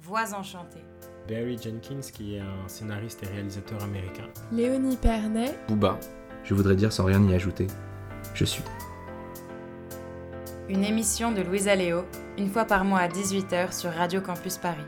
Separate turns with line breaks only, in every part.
Voix enchantées.
Barry Jenkins, qui est un scénariste et réalisateur américain.
Léonie Pernet.
Booba. Je voudrais dire sans rien y ajouter. Je suis.
Une émission de Louisa Léo, une fois par mois à 18h sur Radio Campus Paris.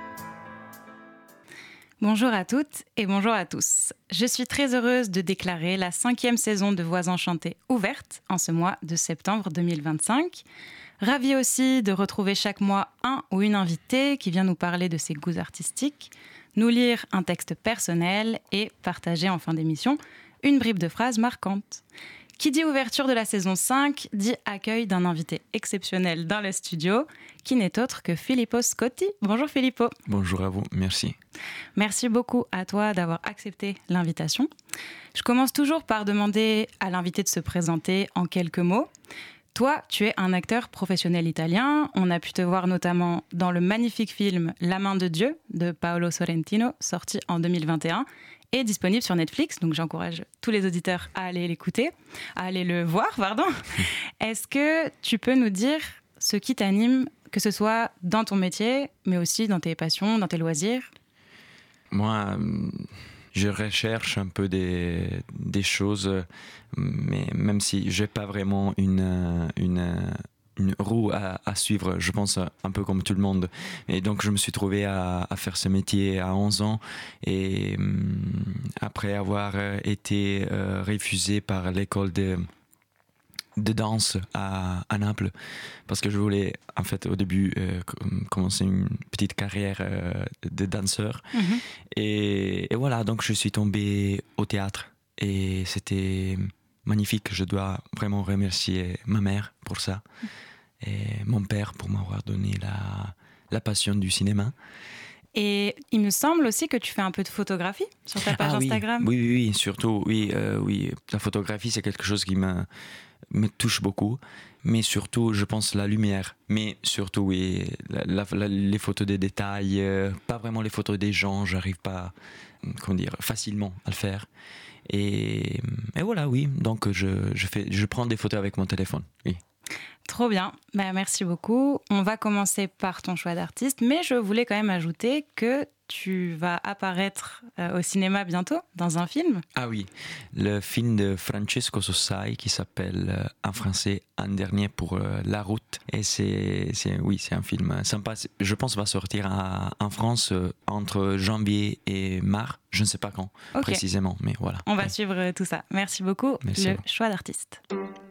Bonjour à toutes et bonjour à tous. Je suis très heureuse de déclarer la 5e saison de Voix enchantées ouverte en ce mois de septembre 2025. Ravie aussi de retrouver chaque mois un ou une invitée qui vient nous parler de ses goûts artistiques, nous lire un texte personnel et partager en fin d'émission une bribe de phrases marquantes. Qui dit ouverture de la saison 5 dit accueil d'un invité exceptionnel dans le studio, qui n'est autre que Filippo Scotti. Bonjour Filippo.
Bonjour à vous, merci.
Merci beaucoup à toi d'avoir accepté l'invitation. Je commence toujours par demander à l'invité de se présenter en quelques mots. Toi, tu es un acteur professionnel italien. On a pu te voir notamment dans le magnifique film La main de Dieu de Paolo Sorrentino, sorti en 2021 et disponible sur Netflix. Donc j'encourage tous les auditeurs à aller l'écouter, à aller le voir, pardon. Est-ce que tu peux nous dire ce qui t'anime, que ce soit dans ton métier, mais aussi dans tes passions, dans tes loisirs ?
Moi, je recherche un peu des choses, mais même si je n'ai pas vraiment une roue à suivre, je pense un peu comme tout le monde. Et donc je me suis trouvé à faire ce métier à 11 ans et après avoir été refusé par l'école de danse à Naples, parce que je voulais en fait au début commencer une petite carrière de danseur. Et voilà, donc je suis tombé au théâtre et c'était magnifique. Je dois vraiment remercier ma mère pour ça et mon père pour m'avoir donné la passion du cinéma.
Et il me semble aussi que tu fais un peu de photographie sur ta page Instagram.
Oui, surtout, oui. La photographie, c'est quelque chose qui me touche beaucoup, mais surtout, je pense, la lumière. Mais surtout, oui, les photos des détails, pas vraiment les photos des gens, j'arrive pas, facilement à le faire. Et voilà, oui, donc je prends des photos avec mon téléphone, oui.
Trop bien, merci beaucoup. On va commencer par ton choix d'artiste, mais je voulais quand même ajouter que tu vas apparaître au cinéma bientôt dans un film.
Ah oui, le film de Francesco Sossai qui s'appelle en français Un dernier pour la route. Et c'est un film sympa. Je pense qu'il va sortir en France entre janvier et mars. Je ne sais pas quand précisément, mais voilà.
On va suivre tout ça. Merci beaucoup.
Merci.
Le choix d'artiste.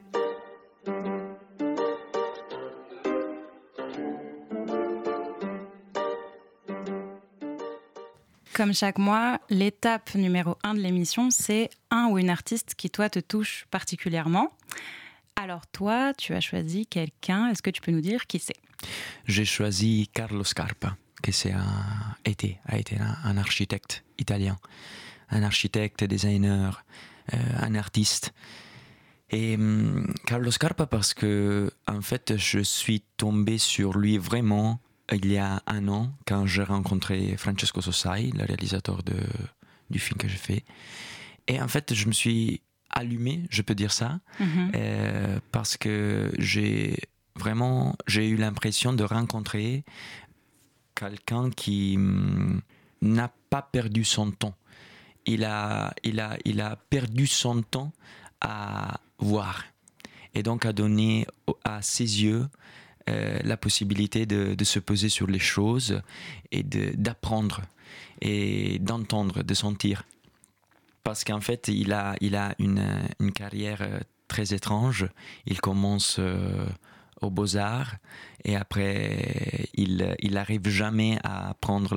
Comme chaque mois, l'étape numéro 1 de l'émission, c'est un ou une artiste qui, toi, te touche particulièrement. Alors toi, tu as choisi quelqu'un. Est-ce que tu peux nous dire qui c'est ?
J'ai choisi Carlo Scarpa, qui a été un architecte italien. Un architecte, designer, un artiste. Et Carlo Scarpa parce que, en fait, je suis tombé sur lui vraiment il y a un an, quand j'ai rencontré Francesco Sossai, le réalisateur du film que j'ai fait. Et en fait, je me suis allumé, je peux dire ça, parce que j'ai eu l'impression de rencontrer quelqu'un qui n'a pas perdu son temps. Il a perdu son temps à voir et donc à donner à ses yeux la possibilité de se poser sur les choses et d'apprendre et d'entendre, de sentir. Parce qu'en fait, il a une carrière très étrange. Il commence aux Beaux-Arts et après, il n'arrive jamais à prendre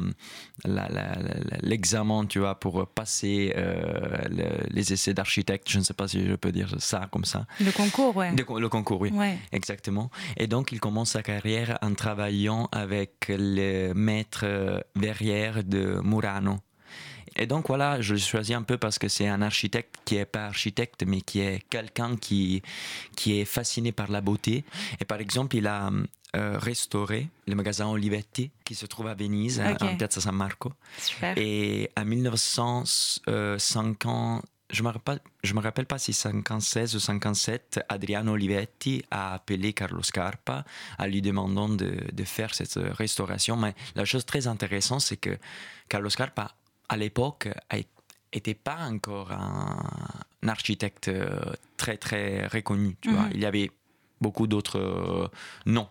l'examen, tu vois, pour passer les essais d'architecte. Je ne sais pas si je peux dire ça comme ça.
Le concours, ouais.
Le concours, oui,
ouais.
Exactement. Et donc, il commence sa carrière en travaillant avec le maître verrière de Murano. Et donc voilà, je l'ai choisi un peu parce que c'est un architecte qui n'est pas architecte, mais qui est quelqu'un qui est fasciné par la beauté. Et par exemple, il a restauré le magasin Olivetti qui se trouve à Venise, en Piazza San Marco.
Super.
Et en 1957, me rappelle pas si 56 ou 57, Adriano Olivetti a appelé Carlo Scarpa en lui demandant de faire cette restauration. Mais la chose très intéressante, c'est que Carlo Scarpa, à l'époque, n'était pas encore un architecte très, très reconnu. Tu vois. Il y avait beaucoup d'autres noms.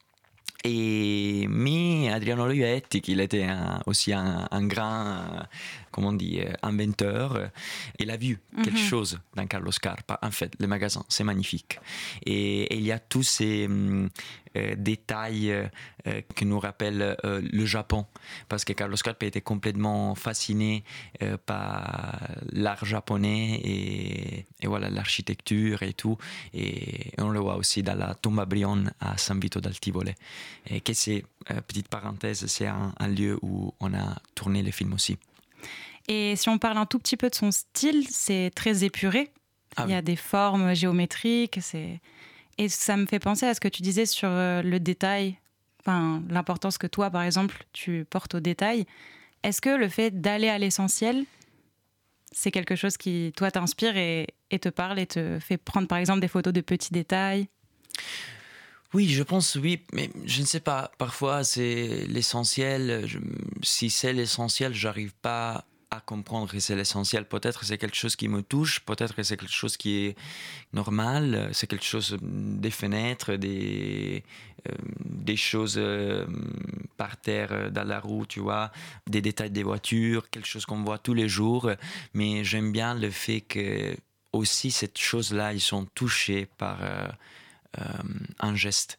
Mais Adriano Olivetti, qui était aussi un grand, inventeur, il a vu quelque chose dans Carlo Scarpa. En fait, le magasin, c'est magnifique. Et il y a tous ces détails qui nous rappellent le Japon. Parce que Carlo Scarpa était complètement fasciné par l'art japonais et voilà, l'architecture et tout. Et on le voit aussi dans la Tomba Brion à San Vito dal Tivoli. Et que c'est, petite parenthèse, c'est un lieu où on a tourné le film aussi.
Et si on parle un tout petit peu de son style, c'est très épuré. Il y a des formes géométriques. Et ça me fait penser à ce que tu disais sur le détail, l'importance que toi, par exemple, tu portes au détail. Est-ce que le fait d'aller à l'essentiel, c'est quelque chose qui, toi, t'inspire et te parle et te fait prendre, par exemple, des photos de petits détails ?
Oui, je pense oui, mais je ne sais pas. Parfois, c'est l'essentiel. Si c'est l'essentiel, j'arrive pas à comprendre que c'est l'essentiel. Peut-être c'est quelque chose qui me touche, peut-être que c'est quelque chose qui est normal, c'est quelque chose des fenêtres, des choses par terre dans la roue, tu vois, des détails des voitures, quelque chose qu'on voit tous les jours. Mais j'aime bien le fait que aussi cette chose-là, ils sont touchés par un geste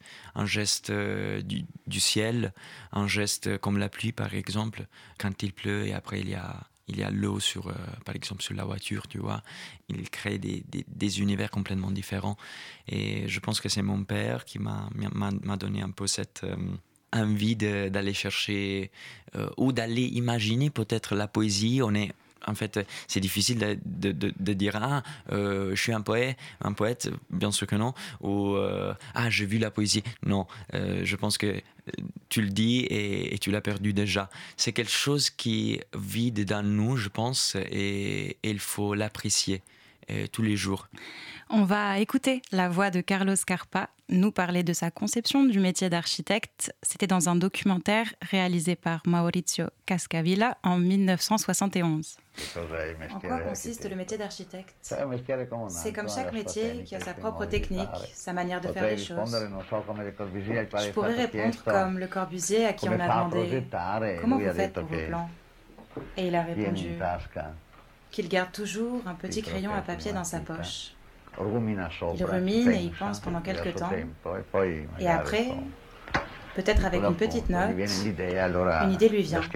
du ciel, un geste comme la pluie par exemple, quand il pleut et après il y a l'eau par exemple sur la voiture, tu vois. Il crée des univers complètement différents. Et je pense que c'est mon père qui m'a donné un peu cette envie d'aller chercher ou d'aller imaginer peut-être la poésie. En fait, c'est difficile de dire je suis un poète, bien sûr que non, ou j'ai vu la poésie. Non, je pense que tu le dis et tu l'as perdu déjà. C'est quelque chose qui vit dans nous, je pense, et il faut l'apprécier tous les jours.
On va écouter la voix de Carlo Scarpa nous parler de sa conception du métier d'architecte. C'était dans un documentaire réalisé par Maurizio Cascavilla en 1971. En quoi consiste le métier d'architecte ? C'est comme chaque métier qui a sa propre technique, sa manière de faire les choses. Je pourrais répondre comme Le Corbusier à qui on a demandé « Comment vous faites pour vos plans ?» Et il a répondu qu'il garde toujours un petit crayon à papier dans sa poche. Il rumine et y pense pendant quelques temps. Et après, peut-être avec une petite note, une idée lui vient.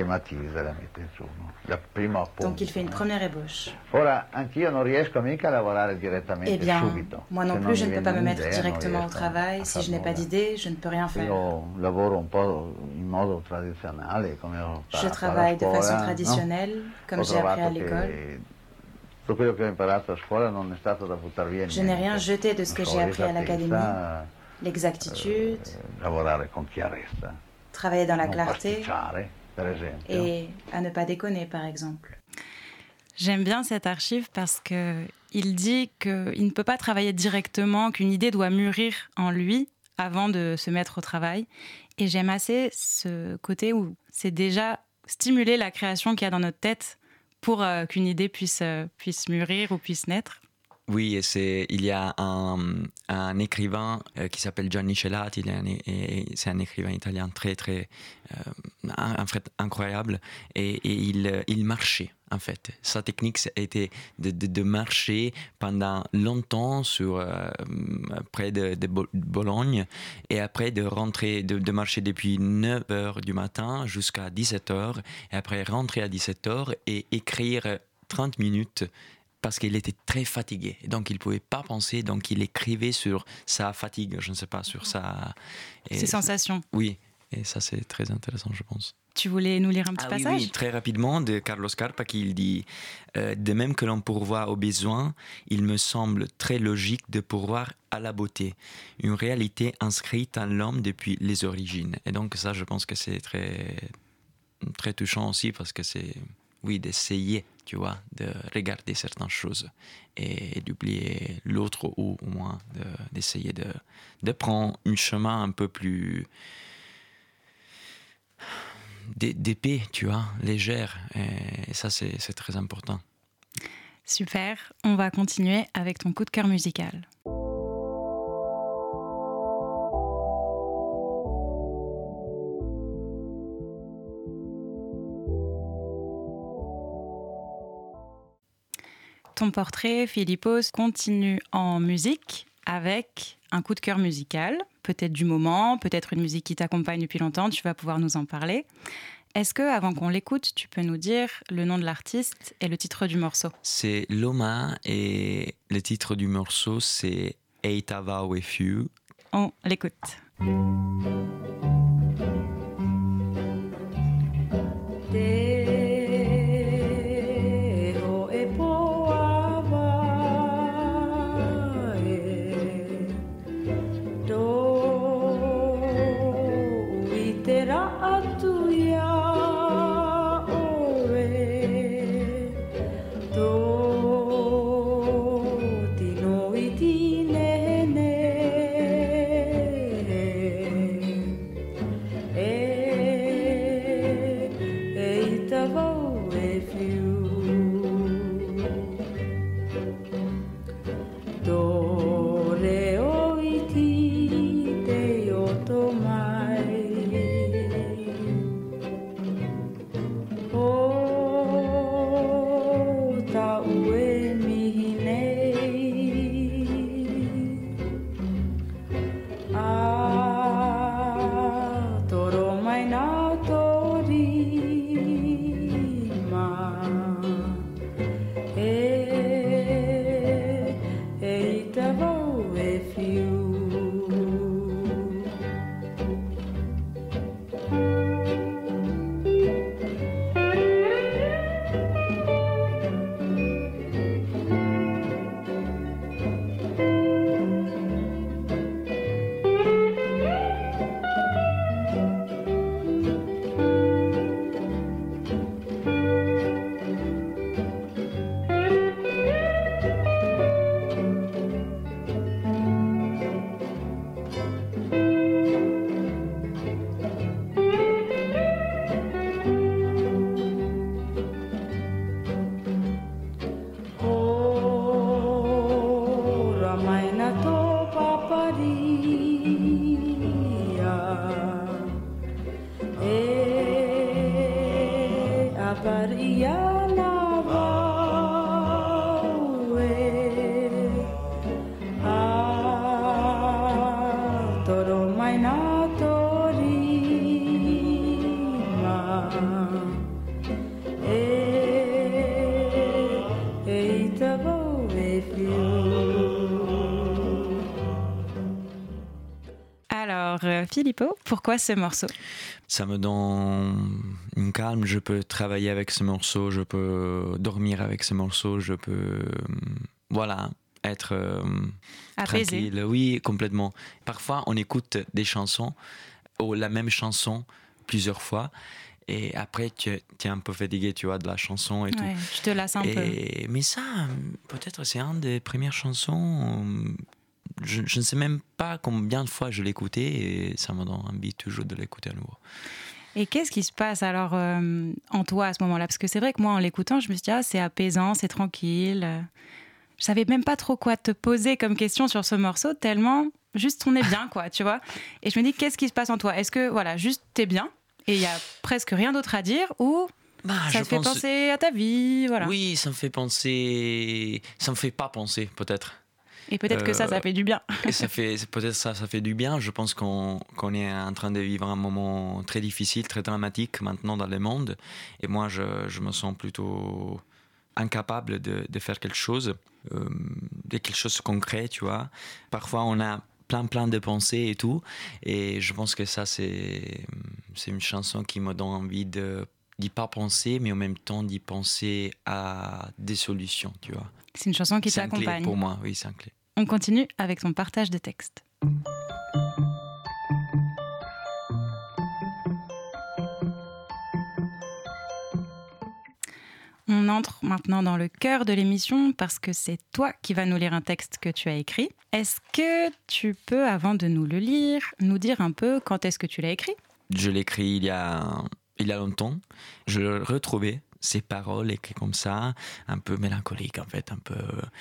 Donc il fait une première ébauche. Eh bien, moi non plus, je ne peux pas me mettre directement au travail. Si je n'ai pas d'idée, je ne peux rien faire. Je travaille de façon traditionnelle, comme j'ai appris à l'école. Je n'ai rien jeté de ce que j'ai appris à l'académie. L'exactitude, travailler dans la clarté et à ne pas déconner, par exemple. J'aime bien cette archive parce qu'il dit qu'il ne peut pas travailler directement, qu'une idée doit mûrir en lui avant de se mettre au travail. Et j'aime assez ce côté où c'est déjà stimuler la création qu'il y a dans notre tête pour qu'une idée puisse mûrir ou puisse naître.
Oui, il y a un écrivain qui s'appelle Gianni Celati, c'est un écrivain italien très, très en fait, incroyable, et il marchait, en fait. Sa technique était de marcher pendant longtemps près de Bologne, et après de rentrer, de marcher depuis 9h du matin jusqu'à 17h, et après rentrer à 17h et écrire 30 minutes parce qu'il était très fatigué. Donc, il ne pouvait pas penser. Donc, il écrivait sur sa fatigue, je ne sais pas, sur sa...
Ses sensations.
Oui, et ça, c'est très intéressant, je pense.
Tu voulais nous lire un petit passage ?
Oui, très rapidement, de Carlo Scarpa, qui dit « De même que l'on pourvoit aux besoins, il me semble très logique de pourvoir à la beauté, une réalité inscrite en l'homme depuis les origines. » Et donc, ça, je pense que c'est très, très touchant aussi, parce que c'est d'essayer, tu vois, de regarder certaines choses et d'oublier l'autre ou au moins d'essayer de prendre un chemin un peu plus d'épais, tu vois, légère. Et ça, c'est très important.
Super, on va continuer avec ton coup de cœur musical. Ton portrait, Philippos, continue en musique avec un coup de cœur musical, peut-être du moment, peut-être une musique qui t'accompagne depuis longtemps, tu vas pouvoir nous en parler. Est-ce que, avant qu'on l'écoute, tu peux nous dire le nom de l'artiste et le titre du morceau?
C'est Loma et le titre du morceau, c'est Eitava With You.
On l'écoute. Alors, Filippo, pourquoi ce morceau?
Ça me donne une calme, je peux travailler avec ce morceau, je peux dormir avec ce morceau, je peux, voilà, être
apaisé.
tranquille. Oui, complètement. Parfois, on écoute des chansons, ou la même chanson, plusieurs fois, et après, tu es un peu fatigué, tu vois, de la chanson et tout.
Tu te lasses un peu.
Mais ça, peut-être, c'est une des premières chansons... Je ne sais même pas combien de fois je l'ai écouté et ça me donne envie toujours de l'écouter à nouveau.
Et qu'est-ce qui se passe alors en toi à ce moment-là? Parce que c'est vrai que moi, en l'écoutant, je me suis dit, c'est apaisant, c'est tranquille. Je savais même pas trop quoi te poser comme question sur ce morceau, tellement juste on est bien, quoi, tu vois. Et je me dis, qu'est-ce qui se passe en toi? Est-ce que, voilà, juste t'es bien et il y a presque rien d'autre à dire ou ça te fait penser à ta vie, voilà.
Oui, ça me fait penser... Ça me fait pas penser, peut-être.
Et peut-être que ça fait du bien.
Et peut-être ça fait du bien. Je pense qu'on est en train de vivre un moment très difficile, très dramatique maintenant dans le monde. Et moi, je me sens plutôt incapable de faire quelque chose, de quelque chose de concret, tu vois. Parfois, on a plein de pensées et tout. Et je pense que ça, c'est une chanson qui me donne envie d'y pas penser, mais en même temps d'y penser à des solutions, tu vois.
C'est une chanson qui
t'accompagne. C'est un clé pour moi, oui, c'est un clé.
On continue avec ton partage de texte. On entre maintenant dans le cœur de l'émission parce que c'est toi qui vas nous lire un texte que tu as écrit. Est-ce que tu peux, avant de nous le lire, nous dire un peu quand est-ce que tu l'as écrit ?
Je l'ai écrit il y a longtemps. Je retrouvais ces paroles écrites comme ça, un peu mélancoliques en fait, un peu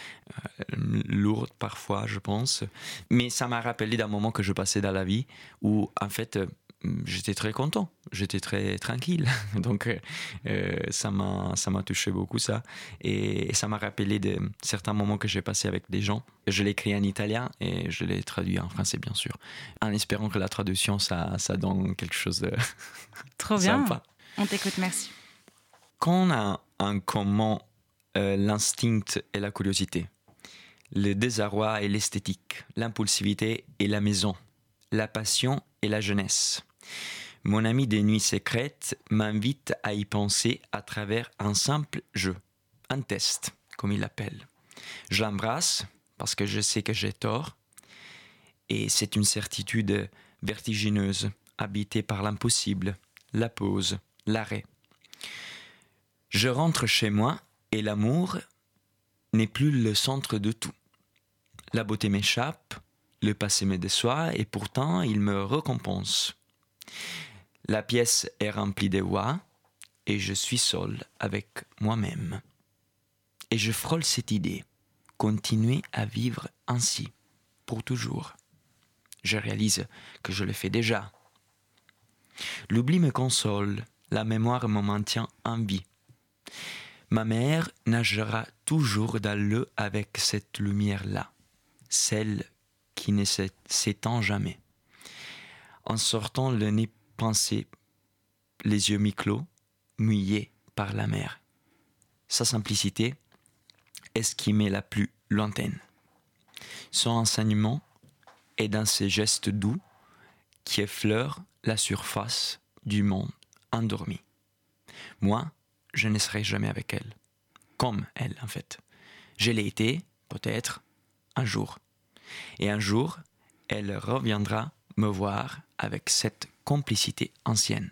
lourdes parfois, je pense. Mais ça m'a rappelé d'un moment que je passais dans la vie où en fait j'étais très content, j'étais très tranquille. Donc ça m'a touché beaucoup ça. Et ça m'a rappelé de certains moments que j'ai passés avec des gens. Je l'ai écrit en italien et je l'ai traduit en français bien sûr, en espérant que la traduction ça donne quelque chose de
Trop bien,
sympa.
On t'écoute, merci.
Quand on a en commun l'instinct et la curiosité, le désarroi et l'esthétique, l'impulsivité et la maison, la passion et la jeunesse, mon ami des nuits secrètes m'invite à y penser à travers un simple jeu, un test, comme il l'appelle. Je l'embrasse parce que je sais que j'ai tort, et c'est une certitude vertigineuse, habitée par l'impossible, la pause, l'arrêt. Je rentre chez moi et l'amour n'est plus le centre de tout. La beauté m'échappe, le passé me déçoit et pourtant il me récompense. La pièce est remplie de voix et je suis seul avec moi-même. Et je frôle cette idée, continuer à vivre ainsi, pour toujours. Je réalise que je le fais déjà. L'oubli me console, la mémoire me maintient en vie. Ma mère nagera toujours dans l'eau avec cette lumière-là, celle qui ne s'éteint jamais. En sortant le nez pincé, les yeux mi-clos, mouillés par la mer. Sa simplicité est ce qui m'est la plus lointaine. Son enseignement est dans ses gestes doux qui effleurent la surface du monde endormi. Moi, je ne serai jamais avec elle. Comme elle, en fait. Je l'ai été, peut-être, un jour. Et un jour, elle reviendra me voir avec cette complicité ancienne.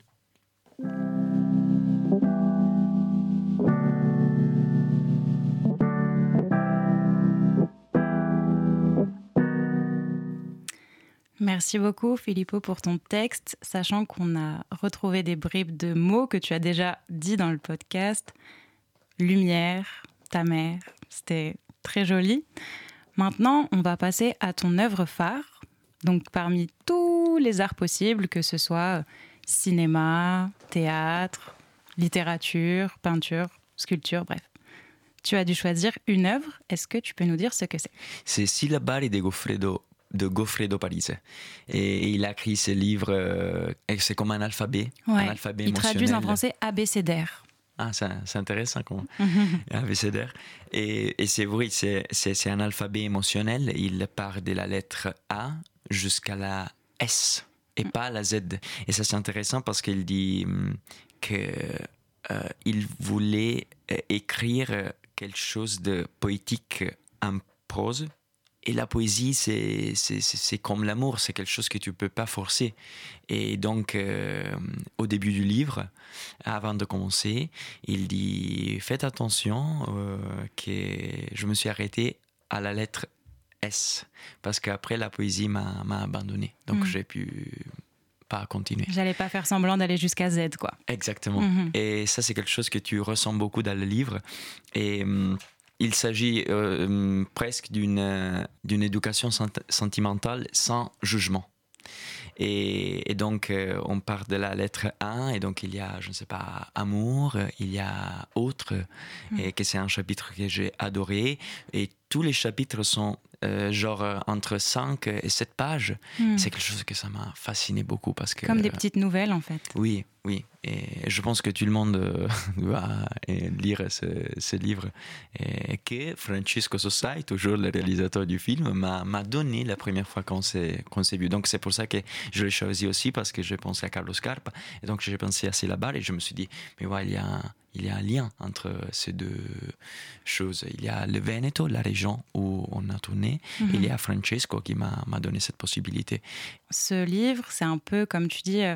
Merci beaucoup, Filippo, pour ton texte, sachant qu'on a retrouvé des bribes de mots que tu as déjà dit dans le podcast. Lumière, ta mère, c'était très joli. Maintenant, on va passer à ton œuvre phare. Donc, parmi tous les arts possibles, que ce soit cinéma, théâtre, littérature, peinture, sculpture, bref. Tu as dû choisir une œuvre. Est-ce que tu peux nous dire ce que c'est ?
C'est Syllabari de Goffredo Parise. Et il a écrit ce livre, et c'est comme un alphabet, un alphabet émotionnel.
Ils traduisent en français abécédaire.
Ah, c'est intéressant comment abécédaire. Et c'est vrai, c'est un alphabet émotionnel. Il part de la lettre A jusqu'à la S et pas la Z. Et ça, c'est intéressant parce qu'il dit qu'il voulait écrire quelque chose de poétique en prose. Et la poésie, c'est comme l'amour, c'est quelque chose que tu ne peux pas forcer. Et donc, au début du livre, avant de commencer, il dit « Faites attention que je me suis arrêté à la lettre S, parce qu'après, la poésie m'a abandonné. Donc, j'ai pu pas continuer. »
J'allais pas faire semblant d'aller jusqu'à Z, quoi.
Exactement. Et ça, c'est quelque chose que tu ressens beaucoup dans le livre. Et... il s'agit presque d'une éducation sentimentale sans jugement. Et donc, on part de la lettre A, et donc il y a, je ne sais pas, amour, il y a autre, et que c'est un chapitre que j'ai adoré. Et tous les chapitres sont genre entre 5 et 7 pages. C'est quelque chose que ça m'a fasciné beaucoup. Parce que,
comme des petites nouvelles, en fait.
Oui. Et je pense que tout le monde doit lire ce livre. Et que Francesco Sossai, toujours le réalisateur du film, m'a donné la première fois qu'on s'est vu. Donc c'est pour ça que je l'ai choisi aussi, parce que j'ai pensé à Carlo Scarpa. Et donc j'ai pensé à Syllabari et je me suis dit, mais ouais, il y a un lien entre ces deux choses. Il y a le Veneto, la région où on a tourné, et il y a Francesco qui m'a donné cette possibilité.
Ce livre, c'est un peu, comme tu dis,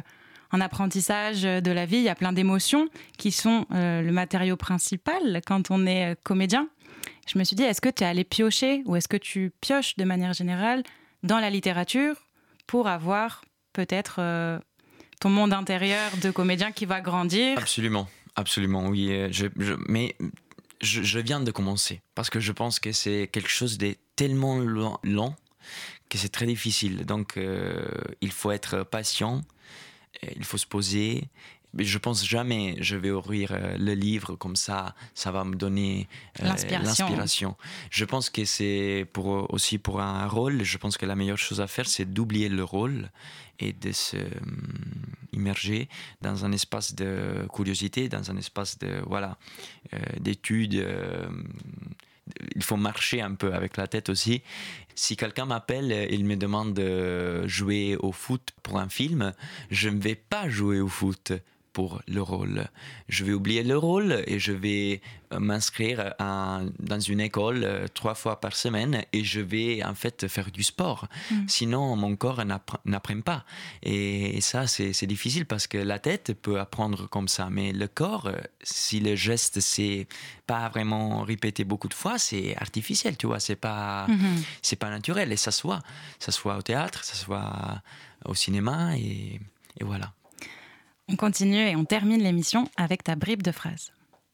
en apprentissage de la vie, il y a plein d'émotions qui sont le matériau principal quand on est comédien. Je me suis dit, est-ce que tu es allé piocher ou est-ce que tu pioches de manière générale dans la littérature pour avoir peut-être ton monde intérieur de comédien qui va grandir?
Absolument, oui. Mais je viens de commencer parce que je pense que c'est quelque chose de tellement lent que c'est très difficile. Donc, il faut être patient, il faut se poser. Je pense jamais je vais ouvrir le livre comme ça va me donner l'inspiration. Je pense que c'est aussi pour un rôle, je pense que la meilleure chose à faire, c'est d'oublier le rôle et de se immerger dans un espace de curiosité, dans un espace d'études. Il faut marcher un peu avec la tête aussi. Si quelqu'un m'appelle, il me demande de jouer au foot pour un film, je ne vais pas jouer au foot pour le rôle. Je vais oublier le rôle et je vais m'inscrire dans une école 3 fois par semaine et je vais en fait faire du sport. Sinon, mon corps n'apprend pas. Et ça, c'est difficile parce que la tête peut apprendre comme ça. Mais le corps, si le geste, c'est pas vraiment répété beaucoup de fois, c'est artificiel, tu vois. C'est pas naturel. Et ça se voit au théâtre, ça se voit au cinéma et voilà.
On continue et on termine l'émission avec ta bribe de phrase.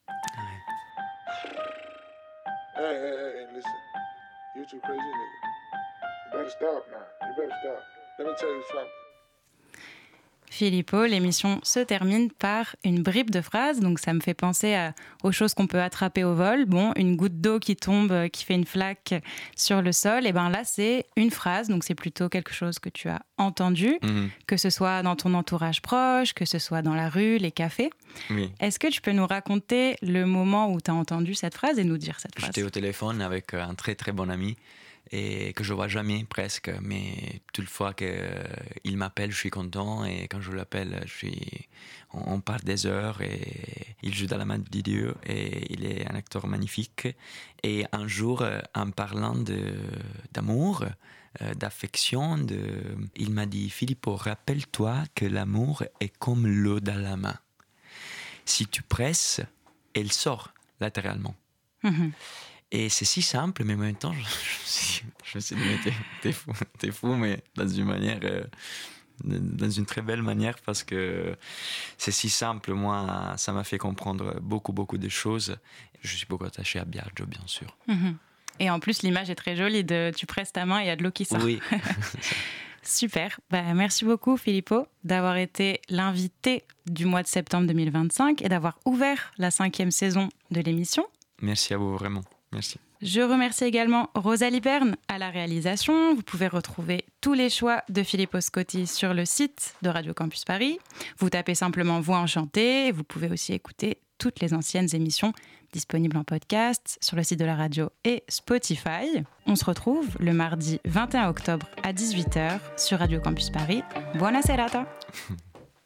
Hey, listen. You too crazy, nigga. You better stop now. You better stop. Let me tell you something.
Filippo, l'émission se termine par une bribe de phrase, donc ça me fait penser aux choses qu'on peut attraper au vol. Bon, une goutte d'eau qui tombe, qui fait une flaque sur le sol, et ben là c'est une phrase, donc c'est plutôt quelque chose que tu as entendu, que ce soit dans ton entourage proche, que ce soit dans la rue, les cafés.
Oui.
Est-ce que tu peux nous raconter le moment où tu as entendu cette phrase et nous dire cette phrase?
J'étais au téléphone avec un très très bon ami et que je vois jamais presque, mais toute fois qu'il m'appelle, je suis content, et quand je l'appelle, on parle des heures, et il joue dans la main de Dieu et il est un acteur magnifique. Et un jour, en parlant d'amour, d'affection, il m'a dit: Filippo, rappelle-toi que l'amour est comme l'eau dans la main. Si tu presses, elle sort latéralement. Et c'est si simple, mais en même temps, je me suis dit, mais t'es fou, mais dans une très belle manière, parce que c'est si simple. Moi, ça m'a fait comprendre beaucoup de choses. Je suis beaucoup attaché à Biagio, bien sûr.
Et en plus, l'image est très jolie, tu presses ta main et il y a de l'eau qui sort.
Oui.
Super. Merci beaucoup, Filippo, d'avoir été l'invité du mois de septembre 2025 et d'avoir ouvert la 5e saison de l'émission.
Merci à vous, vraiment. Merci.
Je remercie également Rosalie Berne à la réalisation. Vous pouvez retrouver tous les choix de Filippo Scotti sur le site de Radio Campus Paris. Vous tapez simplement Voix enchantée. Vous pouvez aussi écouter toutes les anciennes émissions disponibles en podcast sur le site de la radio et Spotify. On se retrouve le mardi 21 octobre à 18h sur Radio Campus Paris. Buona serata!